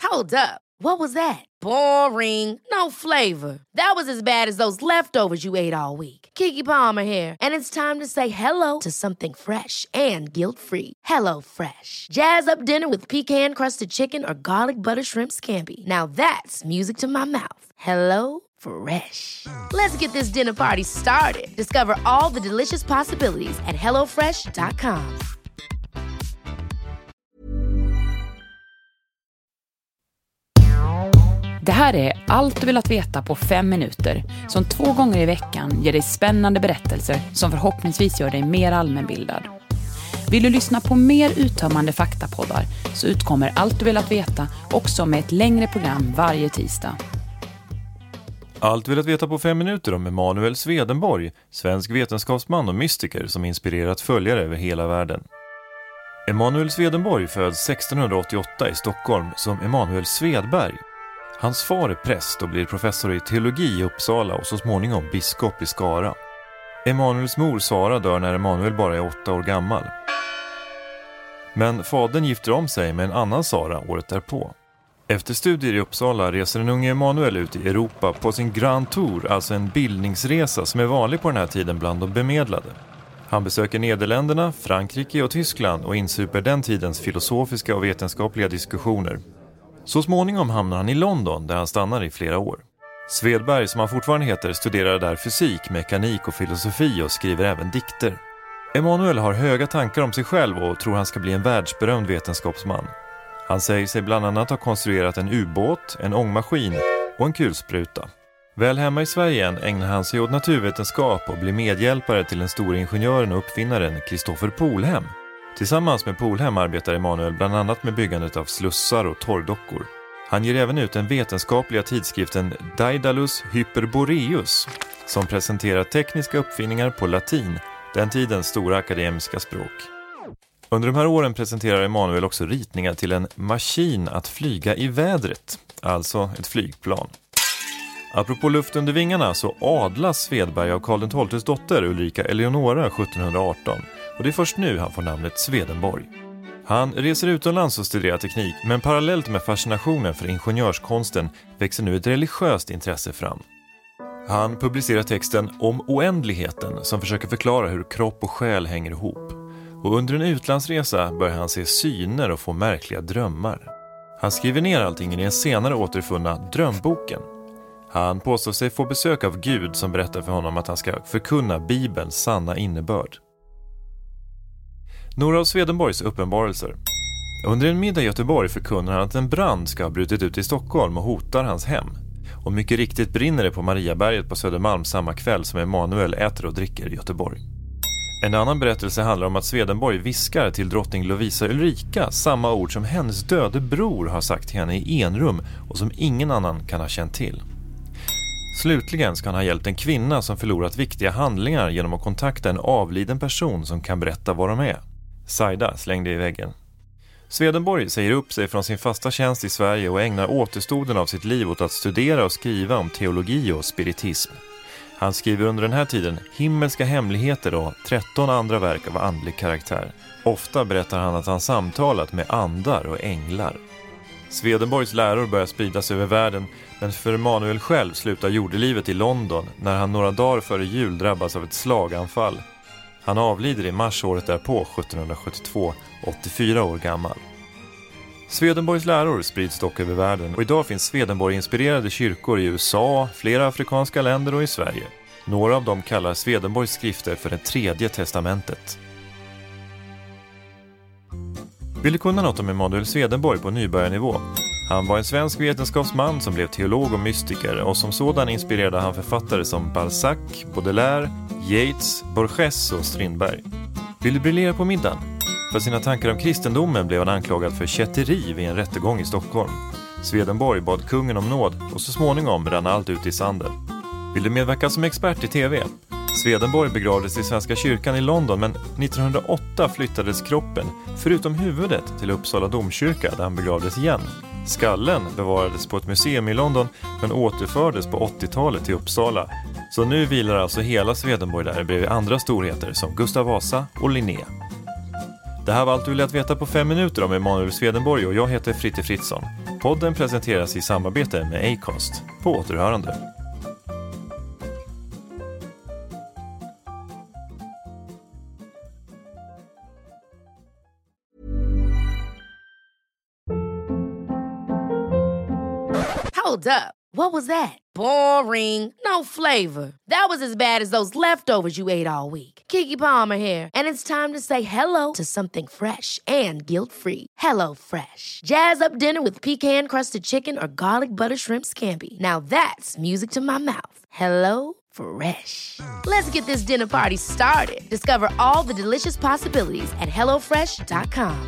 Hold up. What was that? Boring. No flavor. That was as bad as those leftovers you ate all week. Keke Palmer here, and it's time to say hello to something fresh and guilt-free. Hello Fresh. Jazz up dinner with pecan-crusted chicken or garlic butter shrimp scampi. Now that's music to my mouth. Hello Fresh. Let's get this dinner party started. Discover all the delicious possibilities at hellofresh.com. Det här är Allt du vill att veta på 5 minuter, som 2 gånger i veckan ger dig spännande berättelser som förhoppningsvis gör dig mer allmänbildad. Vill du lyssna på mer uttömmande faktapoddar så utkommer Allt du vill att veta också med ett längre program varje tisdag. Allt vill att veta på 5 minuter om Emanuel Swedenborg, svensk vetenskapsman och mystiker som inspirerat följare över hela världen. Emanuel Swedenborg föds 1688 i Stockholm som Emanuel Svedberg. Hans far är präst och blir professor i teologi i Uppsala och så småningom biskop i Skara. Emanuels mor Sara dör när Emanuel bara är 8 år gammal. Men fadern gifter om sig med en annan Sara året därpå. Efter studier i Uppsala reser den unge Emanuel ut i Europa på sin Grand Tour, alltså en bildningsresa som är vanlig på den här tiden bland de bemedlade. Han besöker Nederländerna, Frankrike och Tyskland och insuper den tidens filosofiska och vetenskapliga diskussioner. Så småningom hamnar han i London där han stannar i flera år. Svedberg, som han fortfarande heter, studerar där fysik, mekanik och filosofi och skriver även dikter. Emanuel har höga tankar om sig själv och tror han ska bli en världsberömd vetenskapsman. Han säger sig bland annat ha konstruerat en ubåt, en ångmaskin och en kulspruta. Väl hemma i Sverige ägnar han sig åt naturvetenskap och blir medhjälpare till den stora ingenjören och uppfinnaren Christopher Polhem. Tillsammans med Polhem arbetar Emanuel bland annat med byggandet av slussar och torrdockor. Han ger även ut den vetenskapliga tidskriften Daedalus Hyperboreus som presenterar tekniska uppfinningar på latin, den tidens stora akademiska språk. Under de här åren presenterar Emanuel också ritningar till en maskin att flyga i vädret, alltså ett flygplan. Apropå luft under vingarna så adlas Svedberg av Karl XIIs dotter Ulrika Eleonora 1718 och det är först nu han får namnet Swedenborg. Han reser utomlands och studerar teknik, men parallellt med fascinationen för ingenjörskonsten växer nu ett religiöst intresse fram. Han publicerar texten Om oändligheten som försöker förklara hur kropp och själ hänger ihop. Och under en utlandsresa börjar han se syner och få märkliga drömmar. Han skriver ner allting i den senare återfunna drömboken. Han påstår sig få besök av Gud som berättar för honom att han ska förkunna Bibelns sanna innebörd. Några av Swedenborgs uppenbarelser. Under en middag i Göteborg förkunnar han att en brand ska ha brutit ut i Stockholm och hotar hans hem. Och mycket riktigt brinner det på Mariaberget på Södermalm samma kväll som Emanuel äter och dricker i Göteborg. En annan berättelse handlar om att Swedenborg viskar till drottning Lovisa Ulrika samma ord som hennes döde bror har sagt till henne i enrum och som ingen annan kan ha känt till. Slutligen ska han ha hjälpt en kvinna som förlorat viktiga handlingar genom att kontakta en avliden person som kan berätta vad de är. Saida slängde i väggen. Swedenborg säger upp sig från sin fasta tjänst i Sverige och ägnar återstoden av sitt liv åt att studera och skriva om teologi och spiritism. Han skriver under den här tiden himmelska hemligheter och 13 andra verk av andlig karaktär. Ofta berättar han att han samtalat med andar och änglar. Swedenborgs läror börjar spridas över världen, men för Emanuel själv slutar jordelivet i London när han några dagar före jul drabbas av ett slaganfall. Han avlider i mars året därpå 1772, 84 år gammal. Swedenborgs läror sprids dock över världen och idag finns Swedenborg-inspirerade kyrkor i USA, flera afrikanska länder och i Sverige. Några av dem kallar Swedenborgs skrifter för det tredje testamentet. Vill du kunna något om Emanuel Swedenborg på nybörjarnivå? Han var en svensk vetenskapsman som blev teolog och mystiker och som sådan inspirerade han författare som Balzac, Baudelaire, Yeats, Borges och Strindberg. Vill du briljera på middagen? För sina tankar om kristendomen blev han anklagad för kätteri vid en rättegång i Stockholm. Swedenborg bad kungen om nåd och så småningom rann allt ut i sanden. Vill du medverka som expert i tv? Swedenborg begravdes i Svenska kyrkan i London, men 1908 flyttades kroppen, förutom huvudet, till Uppsala domkyrka där han begravdes igen. Skallen bevarades på ett museum i London men återfördes på 80-talet till Uppsala. Så nu vilar alltså hela Swedenborg där bredvid andra storheter som Gustav Vasa och Linné. Det här var allt du ville att veta på 5 minuter om Emanuel Swedenborg och jag heter Fritte Fritzson. Podden presenteras i samarbete med Acast. På återhörande. Hold up. What was that? Boring. No flavor. That was as bad as those leftovers you ate all week. Keke Palmer here, and it's time to say hello to something fresh and guilt-free. Hello Fresh. Jazz up dinner with pecan-crusted chicken or garlic butter shrimp scampi. Now that's music to my mouth. Hello Fresh. Let's get this dinner party started. Discover all the delicious possibilities at hellofresh.com.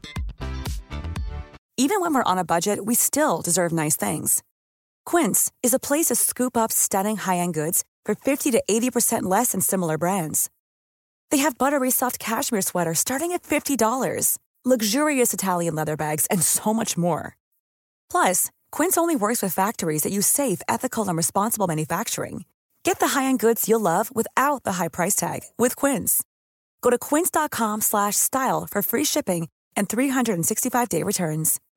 Even when we're on a budget, we still deserve nice things. Quince is a place to scoop up stunning high-end goods for 50 to 80% less than similar brands. They have buttery soft cashmere sweaters starting at $50, luxurious Italian leather bags, and so much more. Plus, Quince only works with factories that use safe, ethical, and responsible manufacturing. Get the high-end goods you'll love without the high price tag with Quince. Go to quince.com/style for free shipping and 365-day returns.